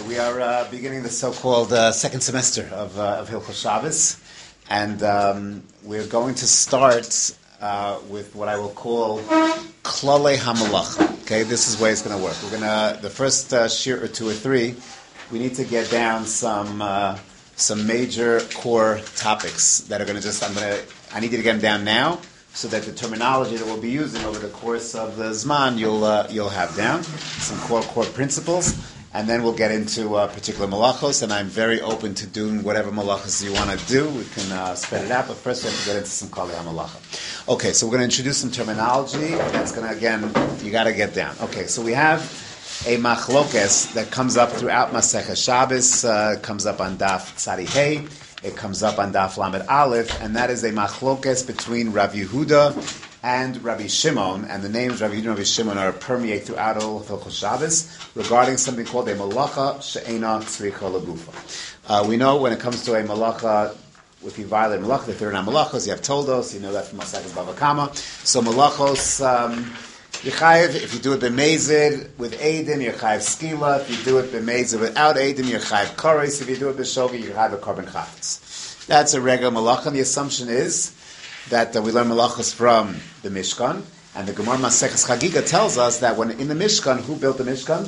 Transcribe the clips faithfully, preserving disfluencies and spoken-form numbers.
we are uh, beginning the so-called uh, second semester of, uh, of Hilchos Shabbos, and um, we're going to start uh, with what I will call Klalei HaMalacha. Okay, this is the way it's going to work. We're going to, the first uh, shir or two or three, we need to get down some uh, some major core topics that are going to just, I'm going to, I need you to get them down now, so that the terminology that we'll be using over the course of the Zman, you'll uh, you'll have down some core core principles, and then we'll get into uh, particular malachos. And I'm very open to doing whatever malachos you want to do. We can uh, spread it out, but first we have to get into some klalei hamalacha. Okay, so we're going to introduce some terminology. That's going to, again, you got to get down. Okay, so we have a machlokes that comes up throughout Masechah Shabbos. Uh, comes up on Daf Tzadi Hey. It comes up on Daf Lamed Aleph, and that is a machlokes between Rav Yehuda and Rabbi Shimon, and the names Rav Yehuda and Rabbi Shimon are permeate throughout all of Hilchos Shabbos regarding something called a malacha she'ena tzricha legufa. Uh, we know when it comes to a malacha, if you violate malacha, if there are not malachos, you have toldos, you know that from Masechus Bava Kama. So malachos, um, Yechayev, if you do it b'mezid with Eidim, you're chayev skila. If you do it b'mezid without Eidim, you're chayev koros. If you do it b'shogi, you're chayev a korban chafetz. That's a regular malacha. And the assumption is that uh, we learn malachos from the Mishkan, and the Gemara Maseches Chagiga tells us that when in the Mishkan, who built the Mishkan?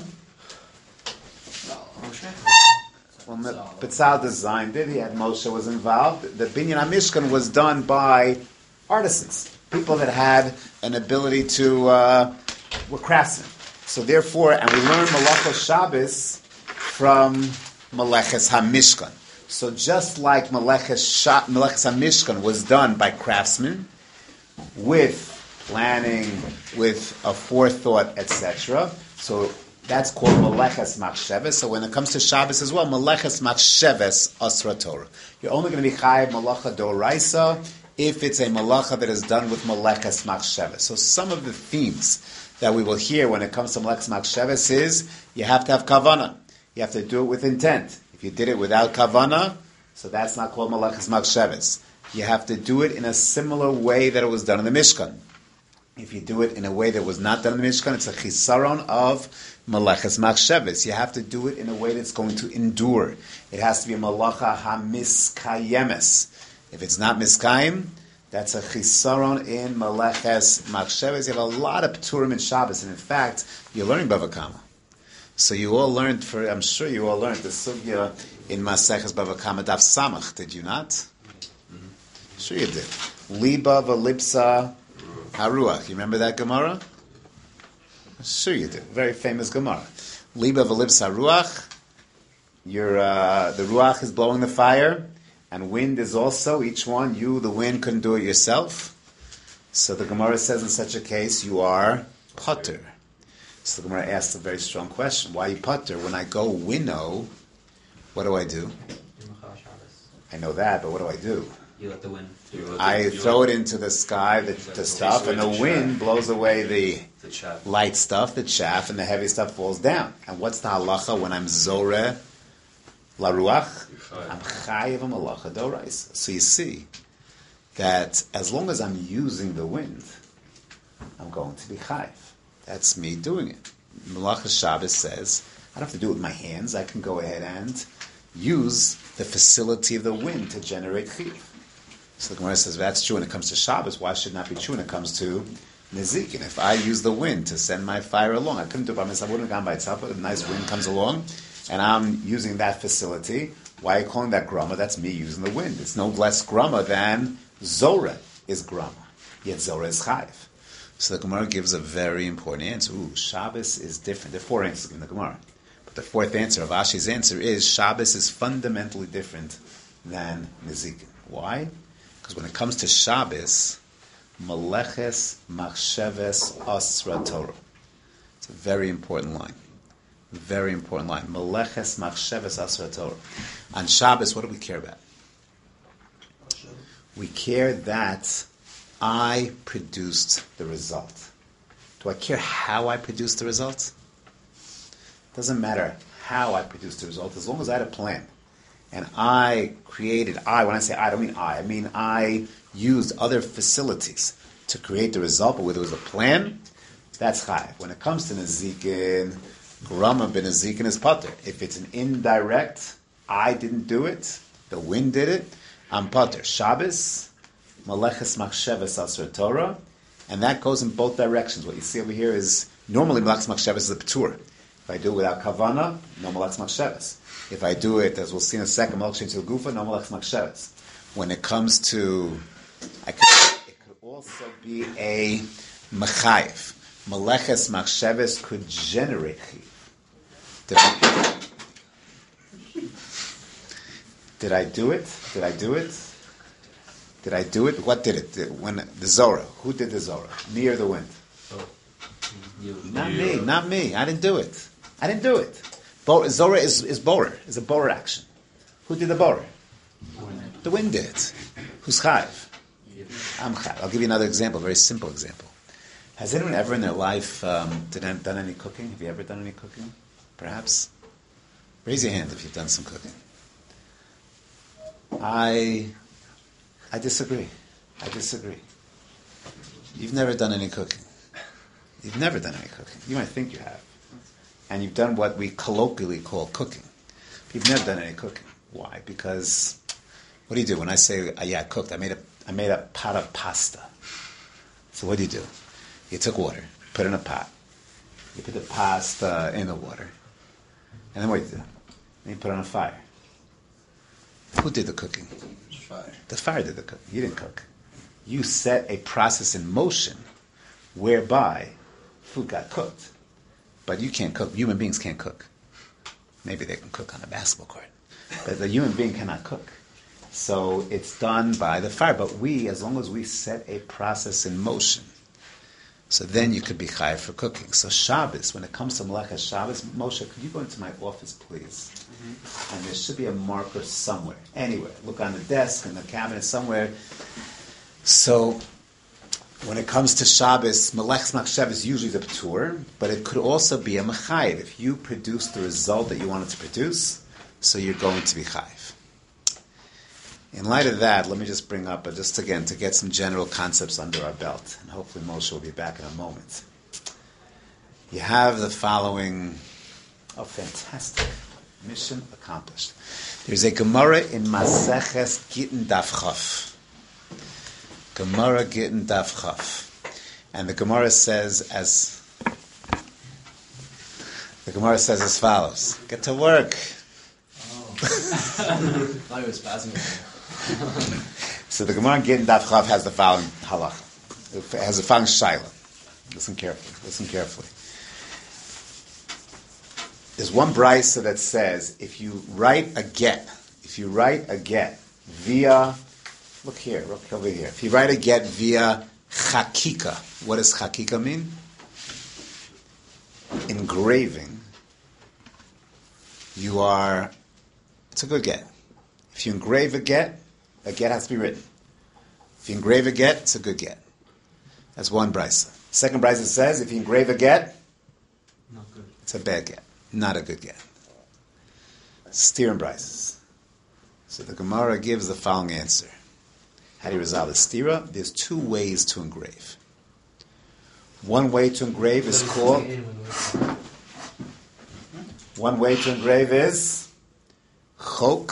Well, Betzal designed it. He had Moshe was involved. The Binyan HaMishkan was done by artisans. People that had an ability to, uh, were craftsmen. So therefore, and we learn Malachos Shabbos from Meleches HaMishkan. So just like Meleches Sha- Meleches HaMishkan was done by craftsmen, with planning, with a forethought, et cetera. So that's called Meleches Machsheves. So when it comes to Shabbos as well, Meleches Machsheves Asra Torah. You're only going to be Chayev Malacha Doraisa if it's a malacha that is done with Meleches Machsheves. So some of the themes that we will hear when it comes to Meleches Machsheves is you have to have kavanah. You have to do it with intent. If you did it without kavanah, so that's not called Meleches Machsheves. You have to do it in a similar way that it was done in the Mishkan. If you do it in a way that was not done in the Mishkan, it's a chisaron of Meleches Machsheves. You have to do it in a way that's going to endure. It has to be a malacha hamiskayemes. If it's not miskayim, that's a chisaron in Meleches Machsheves. You have a lot of pturim in Shabbos, and in fact, you're learning Bava Kama. So you all learned, for I'm sure you all learned the sugya in Maseches Bava Kama Daf Samach, did you not? Mm-hmm. Sure you did. Liba v'lipsa haruach. You remember that Gemara? Sure you did. Very famous Gemara. Liba v'lipsa haruach. Your uh, the ruach is blowing the fire. And wind is also, each one, you, the wind, couldn't do it yourself. So the Gemara says in such a case, you are putter. So the Gemara asks a very strong question. Why are you putter? When I go winnow, what do I do? I know that, but what do I do? You let the wind. I throw it into the sky, the, the stuff, and the wind blows away the, the light stuff, the chaff, and the heavy stuff falls down. And what's the halacha when I'm zoreh la ruach? I'm chayiv a malacha doraisa. So you see that as long as I'm using the wind, I'm going to be chayiv. That's me doing it. Malacha Shabbos says, I don't have to do it with my hands. I can go ahead and use the facility of the wind to generate chayiv. So the Gemara says, if that's true when it comes to Shabbos, why should it not be true when it comes to Nezikin? If I use the wind to send my fire along, I couldn't do it by myself. I wouldn't have gone by itself, but a nice wind comes along, and I'm using that facility. Why are you calling that grama? That's me using the wind. It's no less grama than Zorah is grama. Yet Zorah is chayiv. So the Gemara gives a very important answer. Ooh, Shabbos is different. There are four answers in the Gemara. But the fourth answer, of Ashi's answer, is Shabbos is fundamentally different than Nezikin. Why? Because when it comes to Shabbos, Meleches Machsheves Asra Torah. It's a very important line. Very important line. Meleches Machsheves Asra Torah. On Shabbos, what do we care about? We care that I produced the result. Do I care how I produced the result? Doesn't matter how I produced the result, as long as I had a plan. And I created, I, when I say I, I don't mean I, I mean I used other facilities to create the result, but whether it was a plan, that's chayiv. When it comes to Nezikin, Grama ben Ezekin is potter. If it's an indirect, I didn't do it, the wind did it, I'm potter. Shabbos, Maleches Machshavas Asur Torah, and that goes in both directions. What you see over here is, normally Maleches Machshavas is a P'tur. If I do it without Kavana, no Maleches Machshavas. If I do it, as we'll see in a second, Maleches Gufa, no Maleches Machshavas. When it comes to, I could, it could also be a Mechayev. Maleches Machshavas could generate Chiv. Did I, did I do it? Did I do it? Did I do it? What did it? Did, when the Zorah? Who did the Zorah? Me or the wind? Oh, you. Not you. me. Not me. I didn't do it. I didn't do it. Bo- Zorah is is borer. Is a borer action. Who did the borer? The wind did it. Who's chayiv? I'm chayiv. I'll give you another example. A very simple example. Has anyone ever in their life um, done, done any cooking? Have you ever done any cooking? Perhaps? Raise your hand if you've done some cooking. I I disagree. I disagree. You've never done any cooking. You've never done any cooking. You might think you have. And you've done what we colloquially call cooking. But you've never done any cooking. Why? Because what do you do when I say, uh, yeah, I cooked? I made a I made a pot of pasta. So what do you do? You took water, put it in a pot. You put the pasta in the water. And then what do you do? Then you put it on a fire. Who did the cooking? Fire. The fire did the cooking. You didn't cook. You set a process in motion whereby food got cooked. But you can't cook. Human beings can't cook. Maybe they can cook on a basketball court. But the human being cannot cook. So it's done by the fire. But we, as long as we set a process in motion, so then you could be chayav for cooking. So Shabbos, when it comes to Melechas Shabbos, Moshe, could you go into my office, please? Mm-hmm. And there should be a marker somewhere, anywhere. Look on the desk, in the cabinet, somewhere. So when it comes to Shabbos, Melechas Machshavas is usually the P'tur, but it could also be a Mechayev. If you produce the result that you wanted to produce, so you're going to be chayav. In light of that, let me just bring up, uh, just again, to get some general concepts under our belt, and hopefully Moshe will be back in a moment. You have the following, oh, fantastic, mission accomplished. There's a Gemara in Maseches Gittin Daf Chaf. Gemara Gittin Daf Chaf. And the Gemara says as, the Gemara says as follows, get to work. Oh. I thought he was passing it. So the Gemara Gittin Daf Chaf has the following halacha. It has the following shaila. Listen carefully. Listen carefully. There's one brisa that says if you write a get, if you write a get via, look here, look over here. If you write a get via chakika, what does chakika mean? Engraving. You are, it's a good get. If you engrave a get, a get has to be written. If you engrave a get, it's a good get. That's one brisa. Second brisa says, if you engrave a get, not good. It's a bad get, not a good get. Steering brises. So the Gemara gives the following answer. How do you resolve the stira? There's two ways to engrave. One way to engrave is called. One way to engrave is chok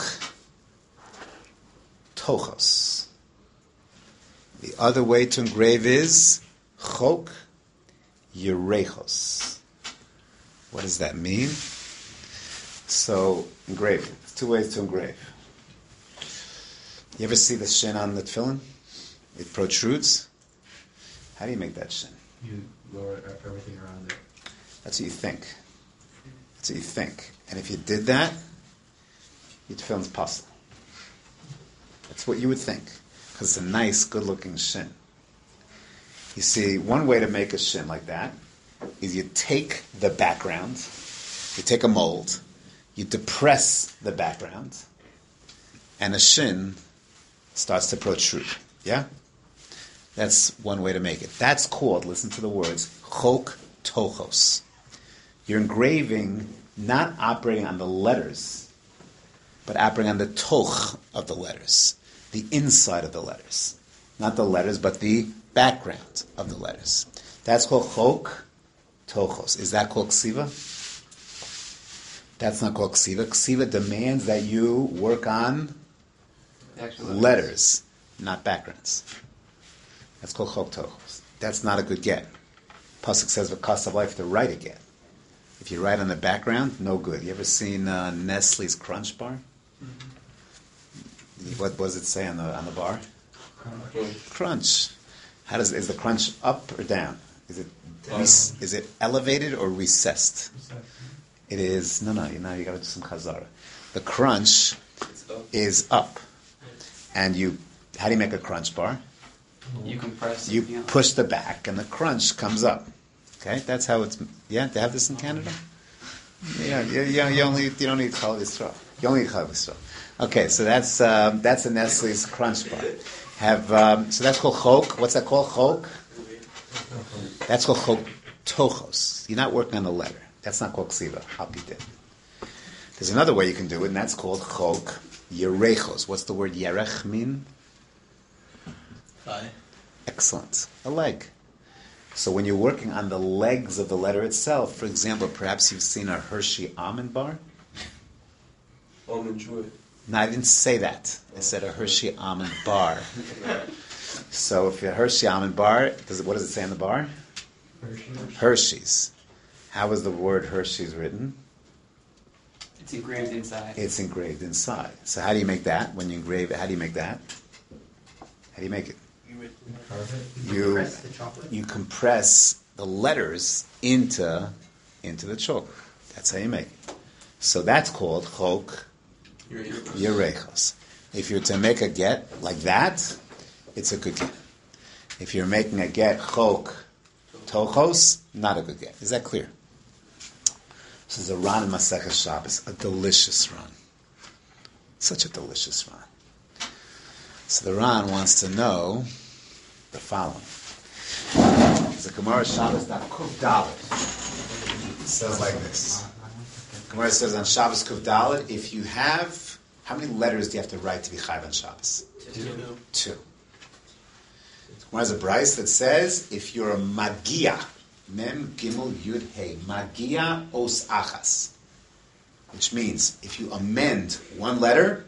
tochos. The other way to engrave is chok yerechos. What does that mean? So, engraving. There's two ways to engrave. You ever see the shin on the tefillin? It protrudes. How do you make that shin? You lower everything around it. That's what you think. That's what you think. And if you did that, your tefillin's possible. That's what you would think. Because it's a nice, good-looking shin. You see, one way to make a shin like that is you take the background, you take a mold, you depress the background, and a shin starts to protrude. Yeah? That's one way to make it. That's called, listen to the words, chok tochos. You're engraving, not operating on the letters, but operating on the toch of the letters, the inside of the letters. Not the letters, but the background of the letters. That's called chok tochos. Is that called ksiva? That's not called ksiva. Ksiva demands that you work on Actual letters, not backgrounds. That's called chok tochos. That's not a good get. Pasuk says v'kasav life to write a get. If you write on the background, no good. You ever seen uh, Nestle's Crunch Bar? Mm-hmm. What does it say on the on the bar? Crunch. Crunch. How does is the crunch up or down? Is it Um, is it elevated or recessed? It is no no. You know you got to do some chazara. The crunch is up, and you. How do you make a crunch bar? You compress. You know. push the back, and the crunch comes up. Okay, that's how it's. Yeah, they have this in Canada. Yeah, you, you, you only you don't need Chalav Yisrael. You only need Chalav Yisrael. Okay, so that's um, that's a Nestle's Crunch Bar. Have um, so that's called chok. What's that called? Chok. That's called chok tochos. You're not working on the letter. That's not called ksiva. Halpidin. There's another way you can do it, and that's called chok yerechos. What's the word yerech mean? Thigh. Excellent. A leg. So when you're working on the legs of the letter itself, for example, perhaps you've seen a Hershey almond bar. Almond joy. No, I didn't say that. I said a Hershey almond bar. So if you're a Hershey almond bar, does it, what does it say on the bar? Hershey. Hershey's. How is the word Hershey's written? It's engraved inside. It's engraved inside. So how do you make that? When you engrave it, how do you make that? How do you make it? You Compress the chocolate. you compress the letters into into the chalk. That's how you make it. So that's called chok yerechos. If you're to make a get like that, it's a good get. If you're making a get chok tochos, not a good get. Is that clear? This is a Ran in Maseches Shabbos, a delicious Ran. Such a delicious Ran. So the Ran wants to know the following. The Gemara Shabbos Daf Kuf Dalet. It says like this. Gemara says on Shabbos Kuf Dalet, if you have, how many letters do you have to write to be chayv on Shabbos? Two. Two. Gemara has a bryce that says, if you're a magia, mem gimel yud hey, magia os achas, which means if you amend one letter,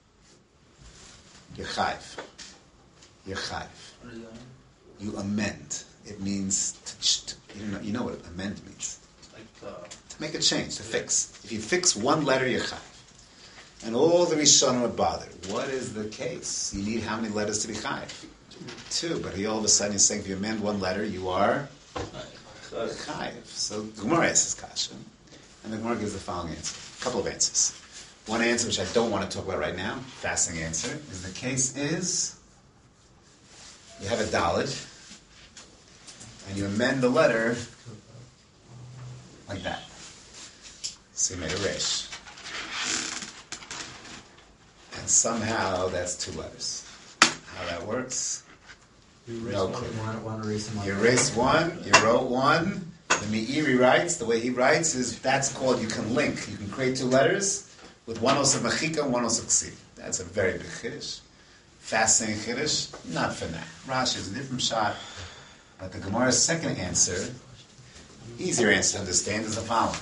you're chayv. You're chayv. What is that? You amend. It means to, ch- to you know you know what amend means. Like uh, To make a change, to fix. If you fix one letter, you're chayv. And all the Rishonim are bothered. What is the case? You need how many letters to be chayv? Two. But he all of a sudden is saying if you amend one letter, you are chayv. So the Gemara asks kasha, and the Gemara gives the following answer. A couple of answers. One answer, which I don't want to talk about right now, fascinating answer, is the case is you have a daled, and you amend the letter like that. So you made a resh. And somehow that's two letters. How that works? No clue. You erase one, you wrote one. The Meiri writes, the way he writes is that's called, you can link. You can create two letters with one osef machika and one osef ksiv. That's a very big chiddush. Fascinating chiddush. Not for now. Rashi is a different shot. But the Gemara's second answer, easier answer to understand, is the following.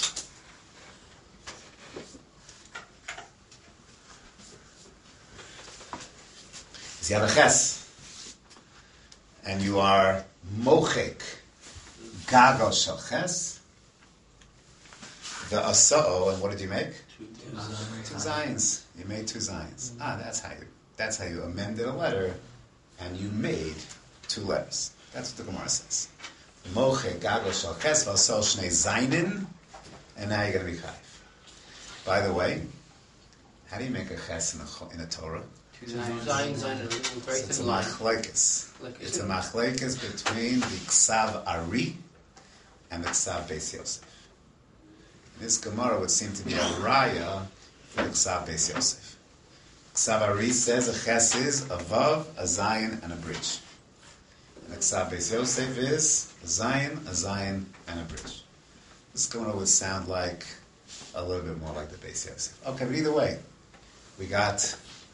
Is you have a ches, and you are mochek gagal shel ches, the asa'o, and what did you make? Two zayins. You made two zayins. Ah, that's how you. That's how you amended a letter, and you made two letters. That's what the Gemara says. Moche gago shel ches v'asol shnei zaynin, and now you're going to be chayv. By the way, how do you make a ches in a, in a Torah? two Zayin, lines. zayin, a little very It's a thin line. machlekes. Like It's a machlekes between the ksav ari and the ksav beis Yosef. This Gemara would seem to be a raya for the ksav beis Yosef. Ksav ari says a ches is a vav, a zayin, and a bridge. And the ksav beis Yosef is a zayin, a zayin, and a bridge. This Gemara would sound like a little bit more like the beis Yosef. Okay, but either way, we got.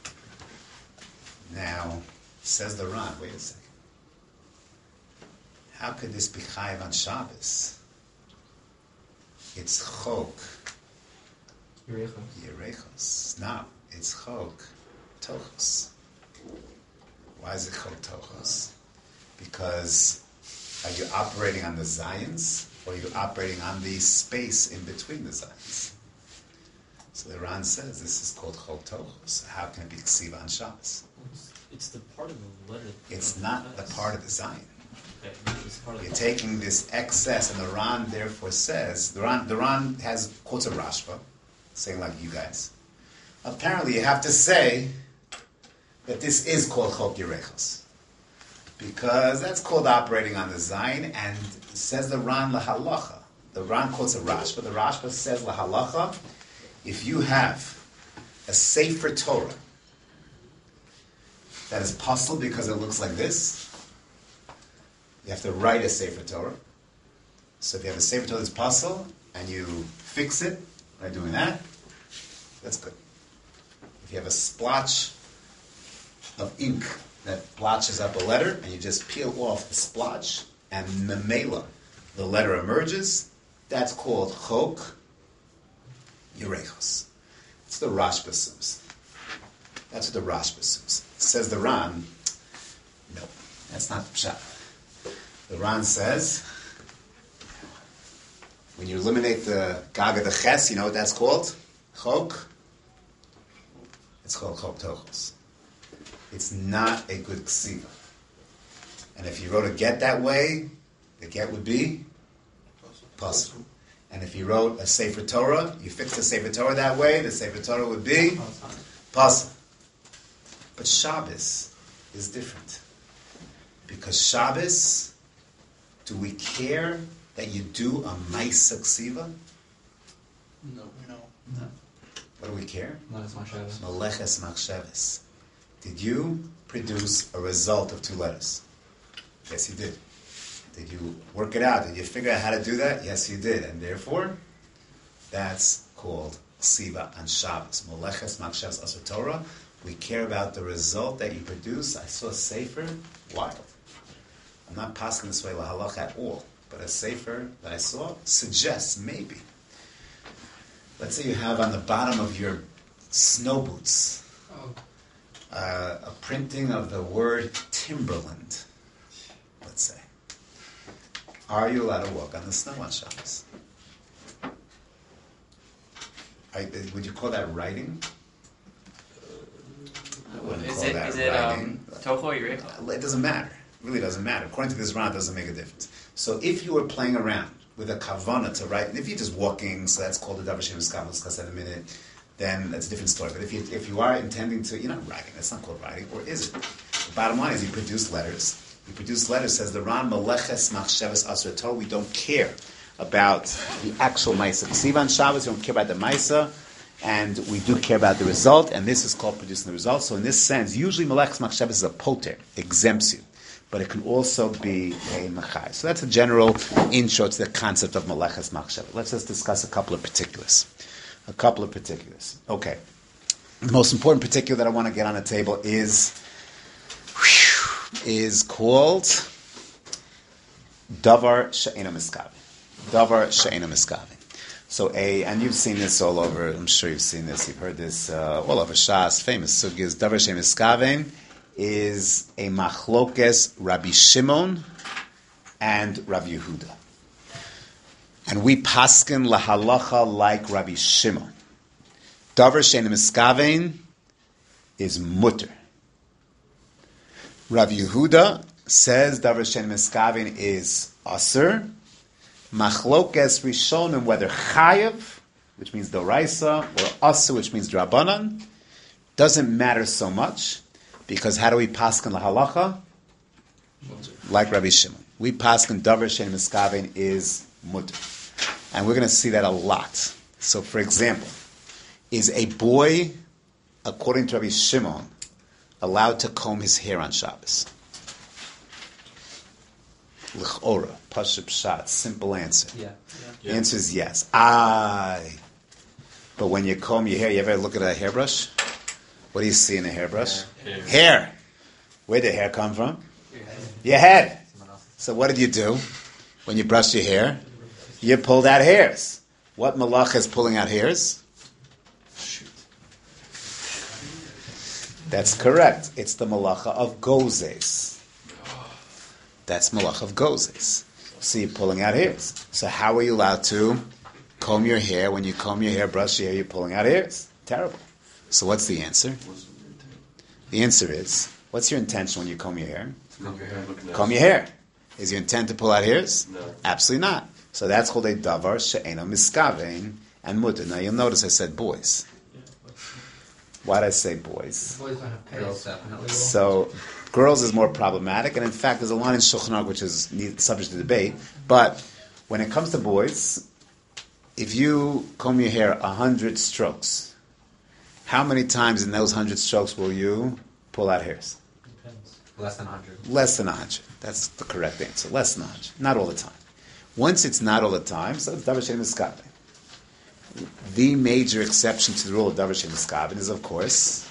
Now, says the Ran, wait a second. How could this be chayiv on Shabbos? It's chok Yerechos. No, it's Chok Tochos. Why is it Chok Tochos? Because are you operating on the Zions, or are you operating on the space in between the Zions? So the Ran says this is called Chok Tochos. How can it be Ksiva on Shabbos? It's the part of the letter. It's not the part of the Zion. Okay, it's part of You're the taking this excess, and the Ran therefore says, the Ran, the Ran has quotes of Rashba, saying like you guys. Apparently you have to say that this is called Chok Yerechos. Because that's called operating on the Zion, and says the Ran lahalacha. The Ran quotes a Rashba. The Rashba says lahalacha, if you have a Sefer Torah that is possible because it looks like this, you have to write a Sefer Torah. So if you have a Sefer Torah that's possible, and you fix it by doing that, that's good. If you have a splotch of ink that blotches up a letter, and you just peel off the splotch, and memela, the letter emerges, that's called Chok Yerechos. It's the Rashba assumes. That's what the Rashba assumes. Says the Ran, no, that's not the Pshat. The Ran says, when you eliminate the Gaga the Ches, you know what that's called? Chok. It's called Chok Tochos. It's not a good ksiva. And if you wrote a get that way, the get would be Pasuk. And if you wrote a Sefer Torah, you fixed the Sefer Torah that way, the Sefer Torah would be Pasuk. But Shabbos is different. Because Shabbos, do we care that you do a Maisa Ksiva? No, no. No. What do we care? Maleches Machshavos. Maleches Machshavos. Did you produce a result of two letters? Yes, you did. Did you work it out? Did you figure out how to do that? Yes, you did. And therefore, that's called Ksiva on Shabbos. Maleches Machshavos Asur Torah. We care about the result that you produce. I saw a Sefer, wild. I'm not passing this way lahalach at all, but a Sefer that I saw suggests maybe. Let's say you have on the bottom of your snow boots Oh. uh, a printing of the word Timberland, let's say. Are you allowed to walk on the snow on Shabbos? Are, would you call that writing? I wouldn't Is call it, that is it writing. um, Toho or Yerechos? It doesn't matter. It really doesn't matter. According to this round, it doesn't make a difference. So if you were playing around with a kavana to write, and if you're just walking, so that's called a davar shem eskam, we'll discuss that in a minute, then that's a different story. But if you if you are intending to, you're not writing, that's not called writing, or is it? The bottom line is you produce letters. You produce letters, says the Ran, Maleches Machshavos Asur Torah. We don't care about the actual Maisa. Ksiva on Shabbos, we don't care about the Maisa, and we do care about the result, and this is called producing the result. So in this sense, usually Maleches Machshavos is a poter, exempts you. But it can also be a machai. So that's a general intro to the concept of Maleches Machshavos. Let's just discuss a couple of particulars. A couple of particulars. Okay. The most important particular that I want to get on the table is is called Davar She'ena Miskavin. Davar She'ena Miskavin. So a, and you've seen this all over, I'm sure you've seen this, you've heard this uh, all over Shas, famous sugis. Davar She'ena Miskavin is a machlokes Rabbi Shimon and Rabbi Yehuda. And we paskin lahalacha like Rabbi Shimon. Davar She'ena Miskavin is mutter. Rabbi Yehuda says Davar She'ena Miskavin is aser. Machlokes Rishonim, whether chayev, which means doraisa, or aser, which means drabanan, doesn't matter so much, because how do we paskin lahalacha? Like Rabbi Shimon. We paskin Davar She'ena Miskavin is mutter. And we're going to see that a lot. So, for example, is a boy, according to Rabbi Shimon, allowed to comb his hair on Shabbos? L'chora, pashut pshat, simple answer. Yeah. The answer is yes. Aye. But when you comb your hair, you ever look at a hairbrush? What do you see in a hairbrush? Hair. Hair. Where did hair come from? Your head. So what did you do when you brush your hair? You pulled out hairs. What malach is pulling out hairs? That's correct. It's the malacha of gozes. That's malacha of gozes. So you're pulling out hairs. So how are you allowed to comb your hair? When you comb your hair, brush your hair, you're pulling out hairs. Terrible. So what's the answer? The answer is, what's your intention when you comb your hair? Comb your hair. Comb your hair. Is your intent to pull out hairs? No. Absolutely not. So that's called a davar she'ena miskavein and mutter. Now you'll notice I said boys. Why did I say boys? Boys don't have girls, definitely. So girls is more problematic, and in fact there's a line in Shulchan Aruch which is need, subject to debate. But when it comes to boys, if you comb your hair a hundred strokes, how many times in those hundred strokes will you pull out hairs? Depends. Less than one hundred. Less than a hundred. That's the correct answer. Less than a hundred. Not all the time. Once it's not all the time, so it's davar she'ena miskavein. The major exception to the rule of davar she'ena miskavein is, of course,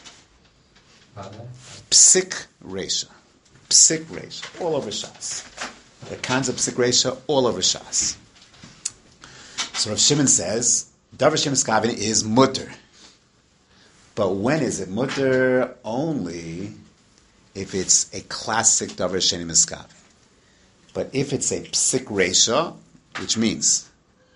psik reisha. Psik reisha. All over Shas. The concept of psik reisha, all over Shas. So Rav Shimon says, davar she'ena miskavein is mutter. But when is it mutter? Only if it's a classic davar she'ena miskavein. But if it's a psik reisha, which means,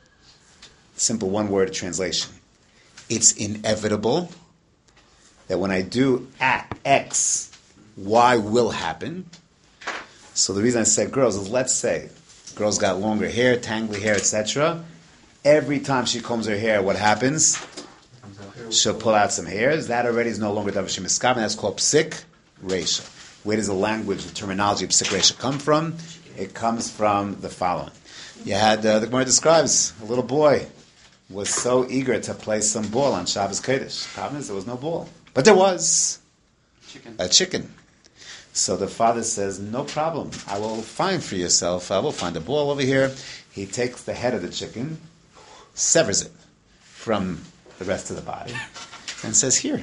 simple one-word translation, it's inevitable that when I do at X, Y will happen. So the reason I said girls is, let's say, girls got longer hair, tangly hair, et cetera. Every time she combs her hair, what happens? She'll pull out some hairs. That already is no longer davar she'ena miskavein. That's called psik reisha. Where does the language, the terminology of psik reisha come from? It comes from the following. You had, uh, the Gemara describes, a little boy was so eager to play some ball on Shabbos Kodesh. The problem is there was no ball. But there was Chicken. a chicken. So the father says, no problem. I will find for yourself. I will find a ball over here. He takes the head of the chicken, severs it from the rest of the body, and says, here,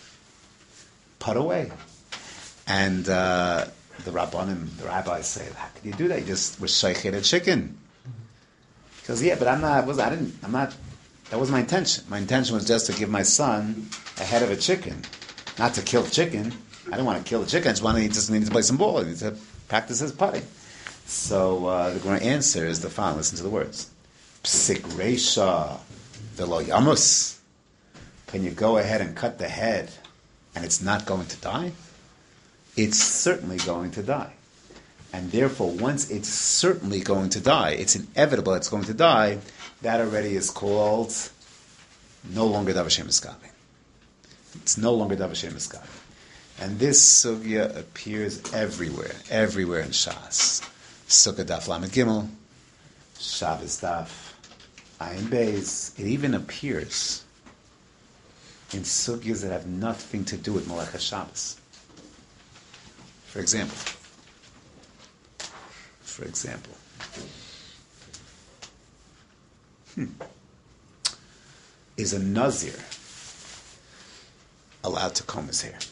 put away. And uh, the rabbanim, the rabbis say, how could you do that? You just were shaychet a chicken. He goes, yeah, but I'm not, was, I didn't, I'm not, that was my intention. My intention was just to give my son a head of a chicken, not to kill the chicken. I didn't want to kill the chicken. I just wanted, he just needed to play some ball. He needed to practice his putting. So uh, the Gemara answer is the following. Listen to the words. Psik reisha velo yamus. Can you go ahead and cut the head and it's not going to die? It's certainly going to die. And therefore, once it's certainly going to die, it's inevitable it's going to die, that already is called no longer davar she'ena miskavein. It's no longer davar she'ena miskavein. And this sugya appears everywhere, everywhere in Shas. Sukkah daf lamed gimel, Shabbos daf ayin beis. It even appears in sugyas that have nothing to do with Melechas Shabbos. For example, for example, hmm. is a Nazir allowed to comb his hair?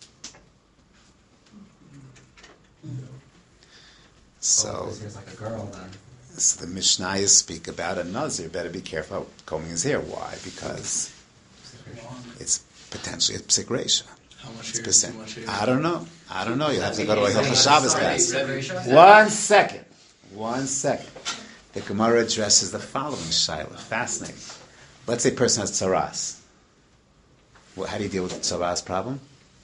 So, oh, he's like a girl then. So the Mishnayos speak about a Nazir. Better be careful combing his hair. Why? Because it's potentially a psik reisha. How much It's hair? percent. Too much hair? I don't know. I don't know. You'll have to go to a Hilchos Shabbos class. Right. One second. One second. The Gemara addresses the following shaila. Fascinating. Let's say a person has tzaras. Well, how do you deal with the tzaras problem?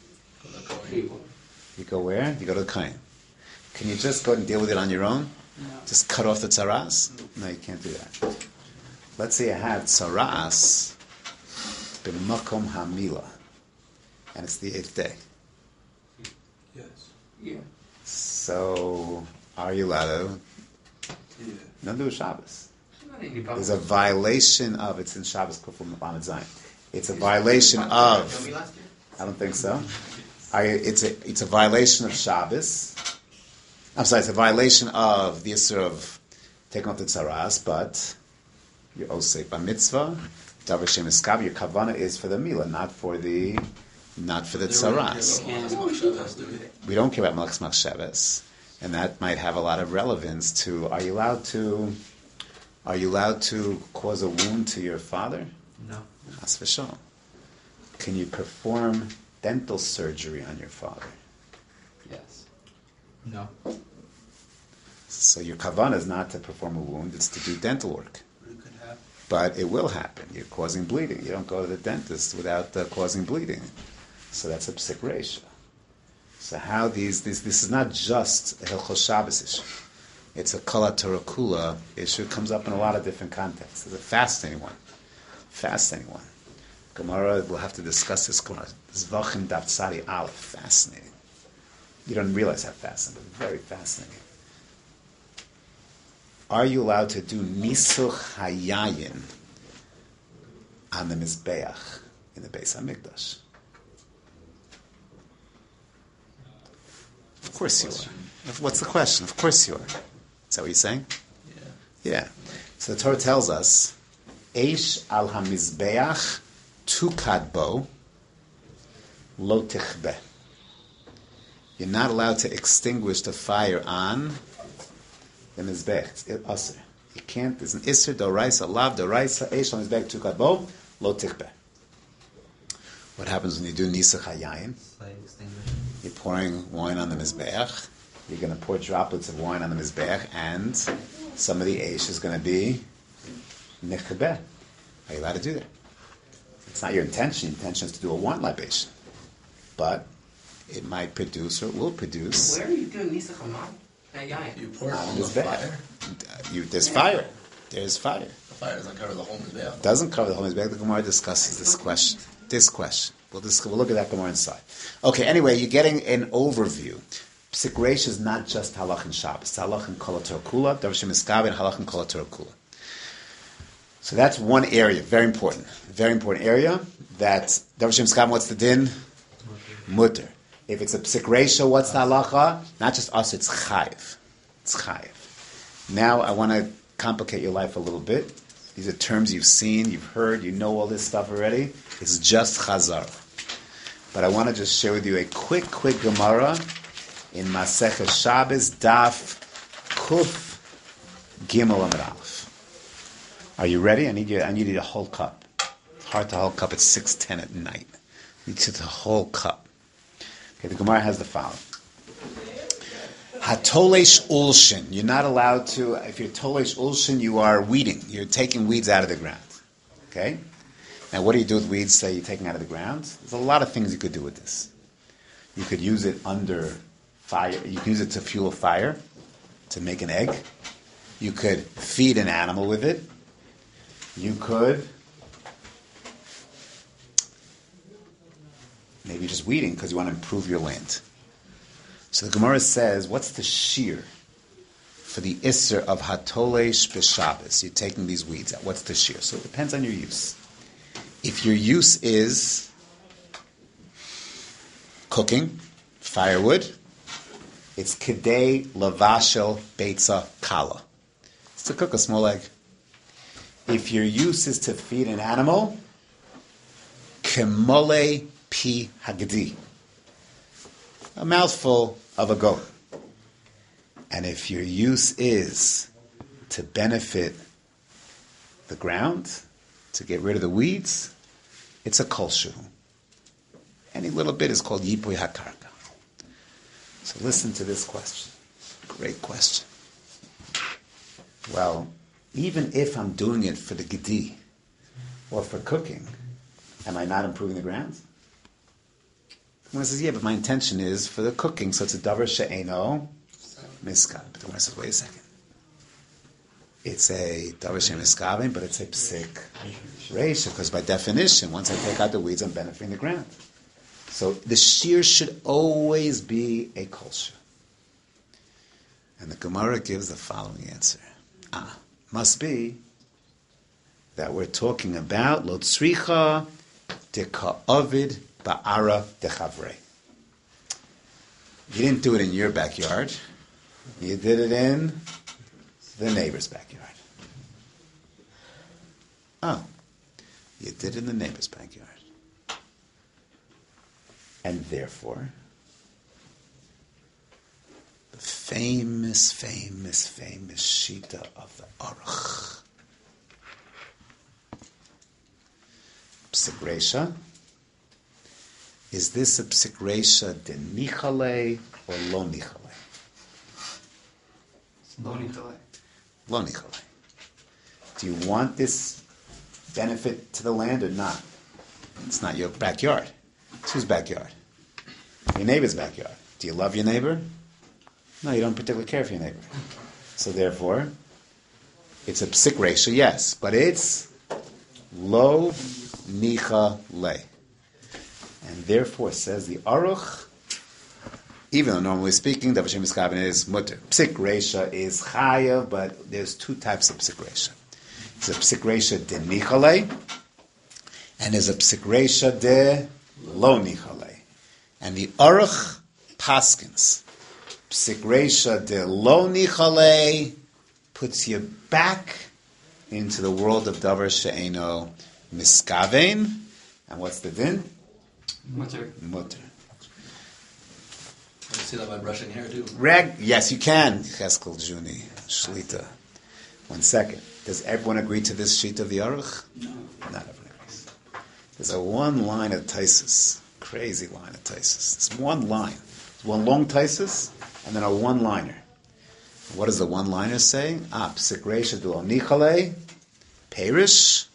You go where? You go to the kohen. Can you just go and deal with it on your own? No. Just cut off the tzaras? No, you can't do that. Let's say you have tzaras b'makom hamila, and it's the eighth day. Yes. Yeah. So, are you allowed to? Yeah. No, do a Shabbos. There's There's a violation of, it's in Shabbos Kufum Lamed Zayin. It's a violation of, I don't think so. Are you, it's a it's a violation of Shabbos. I'm sorry, it's a violation of the issur of taking off the tzaras, but you're osek by mitzvah. Davar she'ena miskavein. Your kavana is for the milah, not for the not for the tzaras. We don't care about Melechas Machshavas, and that might have a lot of relevance to. Are you allowed to? Are you allowed to cause a wound to your father? No. That's for sure. Can you perform dental surgery on your father. Yes. No. So your kavanah is not to perform a wound, it's to do dental work. It could happen. But it will happen. You're causing bleeding. You don't go to the dentist without uh, causing bleeding. So that's a psik reisha. So how these, these, this is not just a Hilchos Shabbos issue. It's a Kala Torah Kula issue. It comes up in a lot of different contexts. It's a fascinating one. Fascinating one. Gemara, we'll have to discuss this Gemara. Zvachim Daf Tzadi Aleph. Fascinating. You don't realize how fascinating, but very fascinating. Are you allowed to do Nisuch Hayayin on the Mizbeach in the Beis HaMikdash? Of course you are. What's the question? Of course you are. Is that what you're saying? Yeah. Yeah. So the Torah tells us, Eish al HaMizbeach tukad bo lo tichbeh. You're not allowed to extinguish the fire on the Mizbech. It's Aser. You can't. There's an Isser, Doraisa, Lav, Doraisa, Eish al Mizbech tukad bo lo tichbeh. What happens when you do Nisuch Hayayin? You're pouring wine on the Mizbeach. You're going to pour droplets of wine on the Mizbeach, and some of the Eish is going to be Nichbeh. Are you allowed to do that? It's not your intention. Your intention is to do a wine libation. But it might produce, or it will produce. Where are you doing Nisuch Hayayin? You pour it on on the the Mizbeach. fire. You, there's fire. There's fire. The fire doesn't cover the whole Mizbeach. Doesn't cover the whole Mizbeach. The Gemara discusses this question. This question. We'll, dis- we'll look at that Gemara inside. Okay, anyway, you're getting an overview. Psik Reish is not just halach and Shabbos. It's halach and Kol HaTorah Kula, Davar Shemiskav, and halach and Kol HaTorah Kula. So that's one area, very important. Very important area. That Davar Shemiskav, what's the din? Mutter. If it's a Psik Reisha, what's the halacha? Not just us, it's chayiv. It's chayiv. Now I want to complicate your life a little bit. These are terms you've seen, you've heard, you know all this stuff already. It's just Chazar. But I want to just share with you a quick, quick Gemara in Masechah Shabbos, Daf Kuf Gimel Amud Aleph. Are you ready? I need you. I need you a whole cup. It's hard to hold cup at six ten at night. You need the whole cup. Okay, the Gemara has the following. Hatolesh ulshin. You're not allowed to, if you're tolesh ulshin, you are weeding. You're taking weeds out of the ground. Okay? Now, what do you do with weeds that you're taking out of the ground? There's a lot of things you could do with this. You could use it under fire. You can use it to fuel a fire, to make an egg. You could feed an animal with it. You could maybe just weeding because you want to improve your land. So the Gemara says, what's the shear for the Isser of Hatolesh B'Shabbos? You're taking these weeds out. What's the shear? So it depends on your use. If your use is cooking, firewood, it's Kedei Lavashel Beitza Kala. It's to cook a small egg. If your use is to feed an animal, Kemole Pi Hagdi. A mouthful of a goat. And if your use is to benefit the ground, to get rid of the weeds, it's a kolshu. Any little bit is called yipui hakarka. So listen to this question. Great question. Well, even if I'm doing it for the gedi or for cooking, am I not improving the ground? The Gemara says, yeah, but my intention is for the cooking, so it's a davar she'eno miskav. But the Gemara says, wait a second. It's a davar she'miskavim, but it's a psik reisha, because by definition, once I take out the weeds, I'm benefiting the ground. So the shear should always be a kolsha. And the Gemara gives the following answer. Ah, must be that we're talking about lo tzricha de ka'avid ba'ara de chavre. You didn't do it in your backyard. You did it in the neighbor's backyard. Oh, you did it in the neighbor's backyard. And therefore, the famous, famous, famous Shita of the Aruch, Psik Reisha, is this a psik reisha de nichale or lo nichale? Lo nichale. Lo nichale. Do you want this benefit to the land or not? It's not your backyard. It's whose backyard? Your neighbor's backyard. Do you love your neighbor? No, you don't particularly care for your neighbor. So therefore, it's a psik reisha, yes, but it's lo nicha le. And therefore, says the Aruch, even though normally speaking, Davar Shem Miskaven is mutter. Psik reisha is chayav, but there's two types of psik reisha. There's a psik reisha de nicha le, and there's a psik reisha de lo nicha le. And the Aruch paskins. Psik reisha de lo nicha le puts you back into the world of Davar She'eno Miskaven. And what's the din? Mutter. Mutter. You see that by brushing hair too? Reg, yes, you can. Cheskel Juni, Shlita. One second. Does everyone agree to this sheet of the Aruch? No. Not everyone agrees. There's a one line of Taisus. Crazy line of Taisus. It's one line. It's one long Taisus, and then a one-liner. What does the one-liner say? Ah, psik reisha de lo nichale, perish,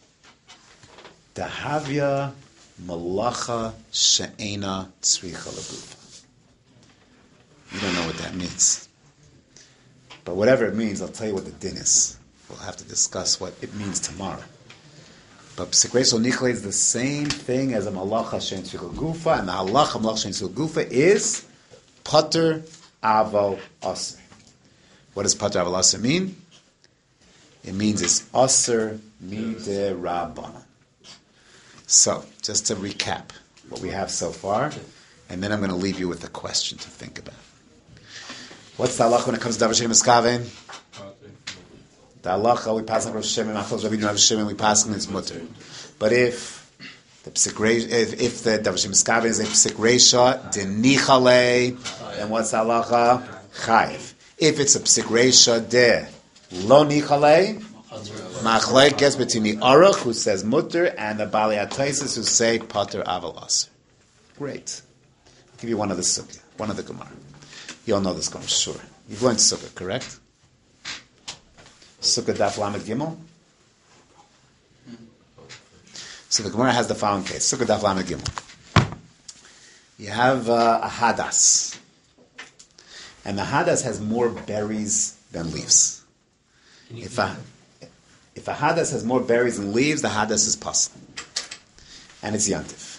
dahavya malacha she'ena tzricha legufa. You don't know what that means. But whatever it means, I'll tell you what the din is. We'll have to discuss what it means tomorrow. But psik reisha de lo nichale is the same thing as a malacha she'ena tzricha legufa, and the halacha malacha she'ena tzricha legufa is pater aval aser. What does pater aval aser mean? It means it's aser miderabanan. So, just to recap what we have so far, and then I'm going to leave you with a question to think about. What's the halacha when it comes to Davar She'eno Miskaven? The halacha, we pass on Rosh Hashanah, Machlos Rabbeinu Rav Shimon, we pass on it's mutter. But if the psik reisha, if, if the Davar She'eno Miskaven is a psik reisha, de nichale, then what's the halacha? Chayiv. If it's a psik reisha de lo nichale, machlek gets between the Aruch who says mutter and the Bali Ataisis who say pater aval aser. Great. I'll give you one of the sukkah, one of the Gemara. You all know this Gemara, sure. You've learned sukkah, correct? Sukkah daf lamed gimel. So the Gemara has the following case. Sukkah daf lamed gimel. You have uh, a hadas. And the hadas has more berries than leaves. If a, if a hadas has more berries than leaves, the hadas is possible. And it's yantif.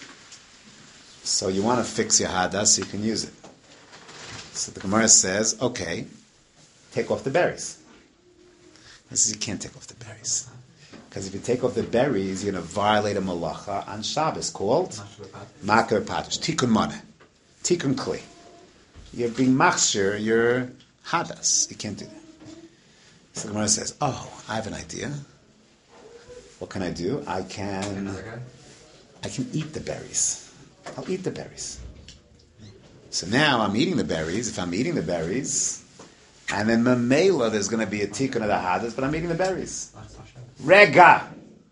So you want to fix your hadas so you can use it. So the Gemara says, okay, take off the berries. He says you can't take off the berries. Because if you take off the berries, you're going to violate a malacha on Shabbos called Makar Patush. Tikkun Maneh. Tikkun Kli. You're being machshir, you're hadas. You can't do that. So the Gemara says, oh, I have an idea. What can I do? I can I can eat the berries. I'll eat the berries. So now I'm eating the berries. If I'm eating the berries, and then Mamela, there's going to be a tikkun of the hadas, but I'm eating the berries. Rega!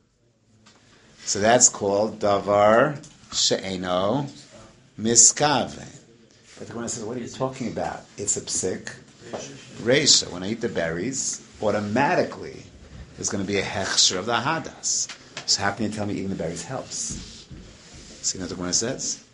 So that's called davar she'eno miskaven. But the Gemara says, what are you talking about? It's a psik reisha. When I eat the berries, automatically there's going to be a hechsher of the hadas. So how can you tell me eating the berries helps? See what the Gemara says?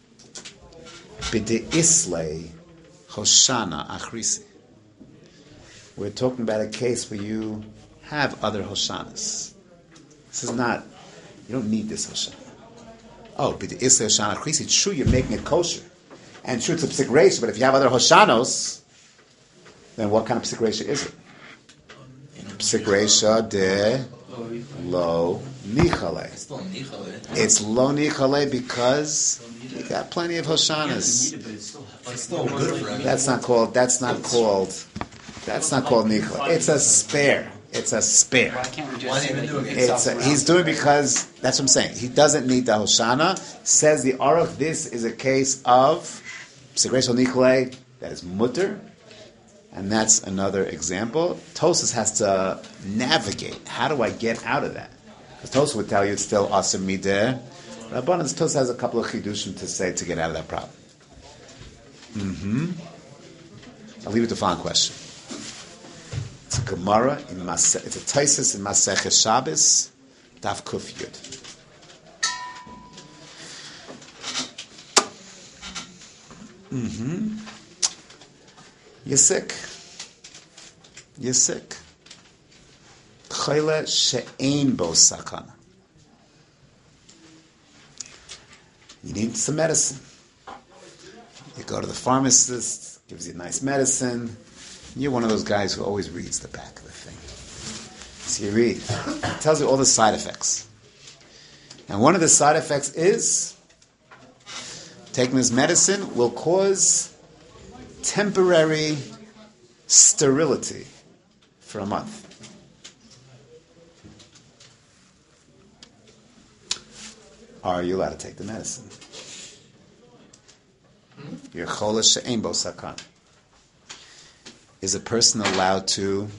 B'de islay hoshana achrisi. We're talking about a case where you have other hoshanas. This is not, you don't need this hoshana. Oh, b'de islay hoshana achrisi. It's true you're making it kosher. And true, it's a psik reisha, but if you have other hoshanos, then what kind of psik reisha is it? Psik reisha de lo nichale. It's still nichale. It's lo nichale because you got plenty of hoshanas. It's still good for him. That's not called. That's not called. That's not called nichale. It's a spare. It's a spare. Why can't we Why just say even that do he it? gets It's a, he's doing because that's what I'm saying. He doesn't need the hoshana. Says the Aruch. This is a case of psik reisha nichale that is mutter. And that's another example. Tosas has to navigate. How do I get out of that? Because Tosas would tell you it's still aser mideh Rabbanan's Tos has a couple of chidushim to say to get out of that problem. Mm-hmm. I'll leave it to the following question. It's a Gemara in Mas. It's a Taisus in Maseches Shabbos, Daf Kuf Yud. Mm-hmm. You're sick. You're sick. Chayla she'ein bo sakana. You need some medicine. You go to the pharmacist, gives you nice medicine. You're one of those guys who always reads the back of the thing. So you read. It tells you all the side effects. And one of the side effects is taking this medicine will cause temporary sterility for a month. Are you allowed to take the medicine? You're cholesh she'ein bo sakana. Is a person allowed to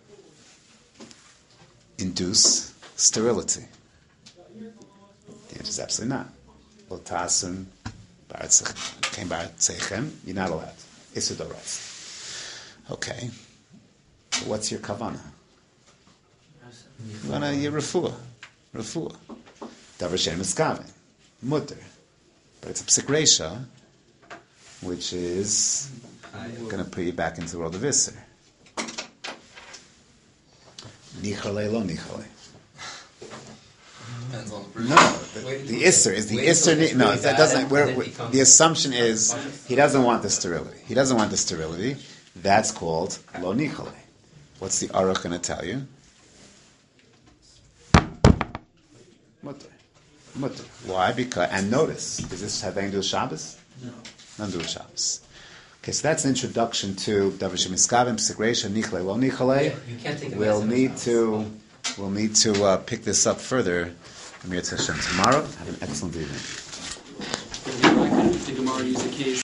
induce sterility? The answer is absolutely not. Otasun ba'atzechem ba'atzechem. You're not allowed. Issa doras. Okay. What's your kavana? Kavana, you're refuah. Refuah. Davar she'en miskaven. Mutter. But it's a psik reisha, which is going to put you back into the world of Isser. Nichale lo nichale. Depends on the person. No, the, the Isser is the Isser. No, that doesn't. We're, we're, the assumption is he doesn't want the sterility. He doesn't want the sterility. That's called lo nichale. What's the Aruch going to tell you? Mutter. Mutter. Why? Because, and notice, does this have anything to do with Shabbos? No. Nothing to do with Shabbos. Okay, so that's an introduction to Davar she'en miskaven, psik reisha, nichle, lo nichle. Yeah, you can't take a We'll medicine need without to, we'll need to uh, pick this up further. Amir Tashem tomorrow. Have an excellent evening. The Gemara used the case